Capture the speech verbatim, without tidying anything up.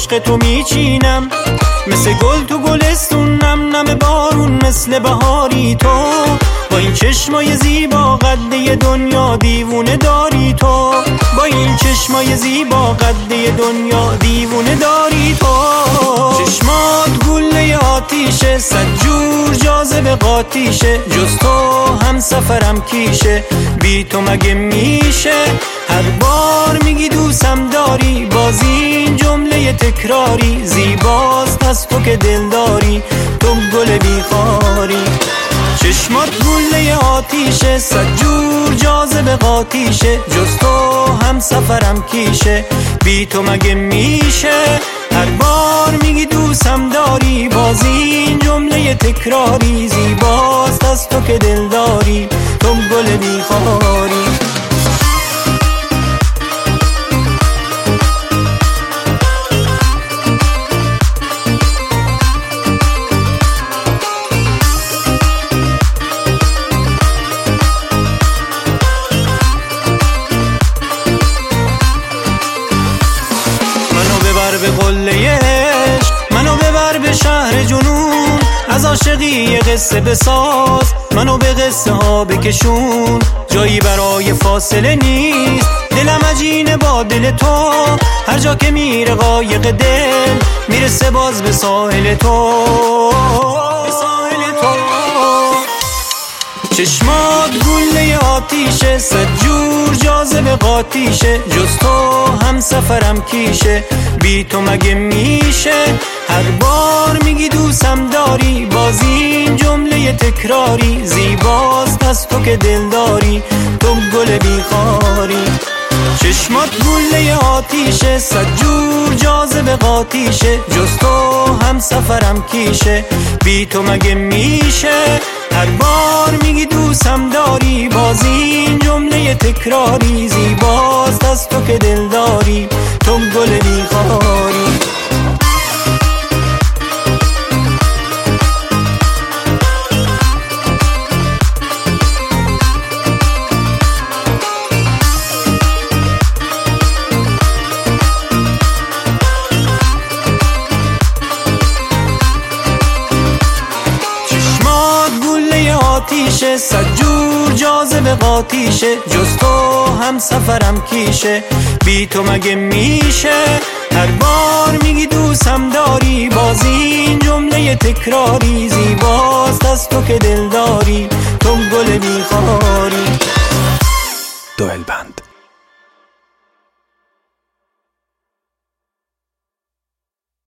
عشق تو میچینم، مثل گل تو گلستونم، نم بارون مثل بهاری تو. با این چشمای زیبا قده دنیا دیوونه داری تو، با این چشمای زیبا قده دنیا دیوونه داری تو. چشمات گله آتیشه، صد جور جاذبه قاطیشه، جز تو هم سفرم کیشه، بی تو مگه میشه؟ هر بار میگی دوستم داری، باز این جمله تکراری، زیباست از تو که دل داری، تو گل بیخاری. چشمات گله آتیشه، صد جور جاذبه قاطیشه، جز تو هم سفرم کیشه، بی تو مگه میشه؟ هر بار میگی دوستم داری، باز این جمله تکراری، زیباست از تو که دل داری، تو گل بیخاری. به قله عشق منو ببر به شهر جنون، از عاشقی یه قصه بساز، منو به قصه ها بکشون. جایی برای فاصله نیست، دلم عجینه با دل تو، هر جا که میره قایق دل میرسه باز به ساحل تو، به ساحل تو. چشمات گله آتیشه، صد جور جاذبه قاطیشه، جز تو هم سفرم کیشه، بی تو مگه میشه؟ هر بار میگی دوستم داری، باز این جمله تکراری، زیباست از تو که دل داری، تو گل بیخاری. چشمات گله آتیشه، صد جور جاذبه قاطیشه، جز تو هم سفرم کیشه، بی تو مگه میشه؟ هر بار میگی دوستم داری، باز این جمله تکراری، زیباست از تو که دل داری، تو گل بیخاری. آتیشه، صد جور جاذبه قاطیشه، جز تو هم سفرم کیشه، بی تو مگه میشه؟ هر بار میگی دوستم داری، باز این جمله تکراری، زیباست از تو که دل داری، تو گل بیخاری. دوئل بند.